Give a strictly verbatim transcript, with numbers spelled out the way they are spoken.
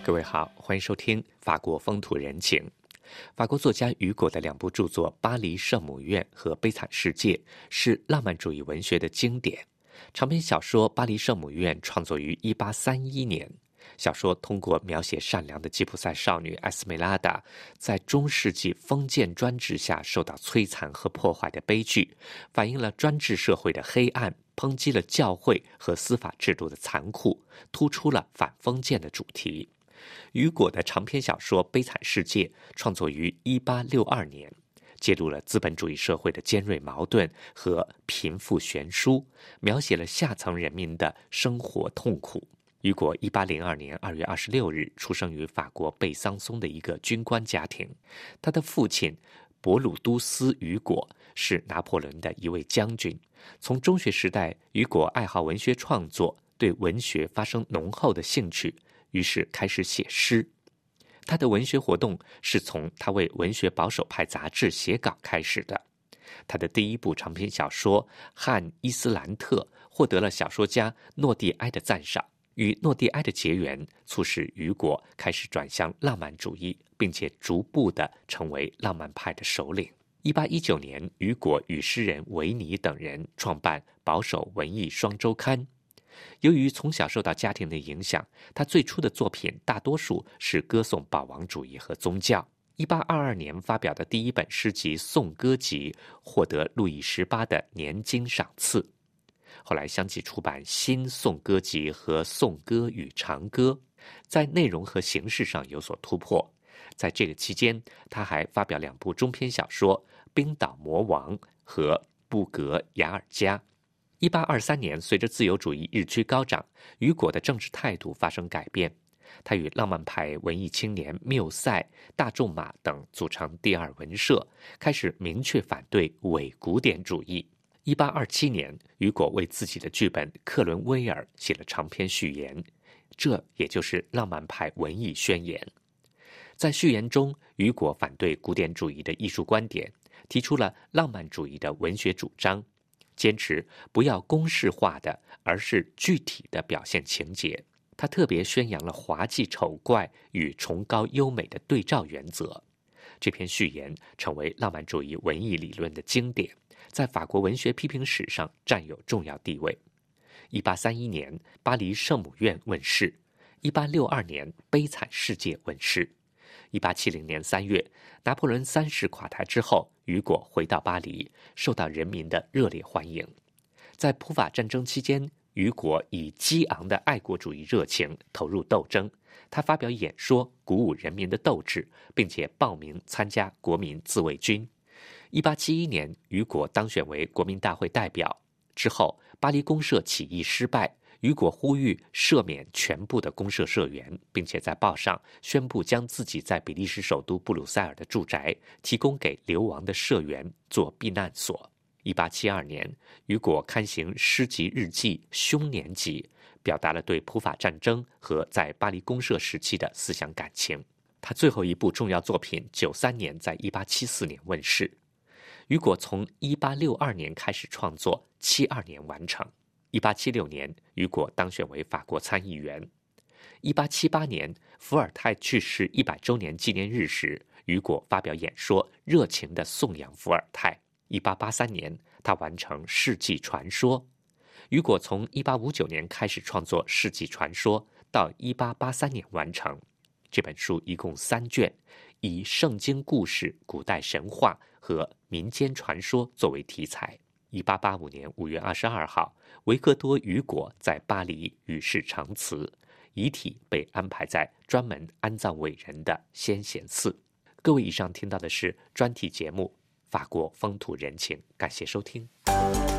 各位好，欢迎收听法国风土人情。法国作家雨果的两部著作《巴黎圣母院》和《悲惨世界》是浪漫主义文学的经典。长篇小说《巴黎圣母院》创作于一八三一年，小说通过描写善良的吉普赛少女埃斯梅拉达在中世纪封建专制下受到摧残和破坏的悲剧，反映了专制社会的黑暗，抨击了教会和司法制度的残酷，突出了反封建的主题。雨果的长篇小说《悲惨世界》创作于一八六二年，揭露了资本主义社会的尖锐矛盾和贫富悬殊，描写了下层人民的生活痛苦。雨果一八零二年二月二十六日出生于法国贝桑松的一个军官家庭，他的父亲博鲁都斯·雨果是拿破仑的一位将军。从中学时代，雨果爱好文学创作，对文学发生浓厚的兴趣，于是开始写诗。他的文学活动是从他为文学保守派杂志写稿开始的。他的第一部长篇小说《汉伊斯兰特》获得了小说家诺蒂埃的赞赏。与诺蒂埃的结缘促使雨果开始转向浪漫主义，并且逐步地成为浪漫派的首领。一八一九年，雨果与诗人维尼等人创办保守文艺双周刊。由于从小受到家庭的影响，他最初的作品大多数是歌颂保王主义和宗教。一八二二年发表的第一本诗集《颂歌集》获得路易十八的年金赏赐。后来相继出版《新颂歌集》和《颂歌与长歌》，在内容和形式上有所突破。在这个期间，他还发表两部中篇小说《冰岛魔王》和《布格雅尔加》。一八二三年，随着自由主义日趋高涨，雨果的政治态度发生改变。他与浪漫派文艺青年缪塞、大仲马等组成第二文社，开始明确反对伪古典主义。一八二七年，雨果为自己的剧本《克伦威尔》写了长篇序言，这也就是浪漫派文艺宣言。在序言中，雨果反对古典主义的艺术观点，提出了浪漫主义的文学主张，坚持不要公式化的，而是具体的表现情节。他特别宣扬了滑稽丑怪与崇高优美的对照原则。这篇序言成为浪漫主义文艺理论的经典，在法国文学批评史上占有重要地位。一八三一年，《巴黎圣母院》问世；一八六二年，《悲惨世界》问世。一八七零年三月，拿破仑三世垮台之后，雨果回到巴黎，受到人民的热烈欢迎。在普法战争期间，雨果以激昂的爱国主义热情投入斗争。他发表演说，鼓舞人民的斗志，并且报名参加国民自卫军。一八七一年，雨果当选为国民大会代表。之后，巴黎公社起义失败，雨果呼吁赦免全部的公社社员，并且在报上宣布将自己在比利时首都布鲁塞尔的住宅提供给流亡的社员做避难所。一八七二年，雨果刊行诗集日记《凶年集》，表达了对普法战争和在巴黎公社时期的思想感情。他最后一部重要作品九三年在一八七四年问世。雨果从一八六二年开始创作，七二年完成。一八七六年，雨果当选为法国参议员。一八七八年，伏尔泰去世一百周年纪念日时，雨果发表演说，热情地颂扬伏尔泰。一八八三年，他完成《世纪传说》。雨果从一八五九年开始创作《世纪传说》，到一八八三年完成。这本书一共三卷，以圣经故事、古代神话和民间传说作为题材。一八八五年五月二十二号，维克多·雨果在巴黎与世长辞，遗体被安排在专门安葬伟人的先贤寺。各位，以上听到的是专题节目《法国风土人情》，感谢收听。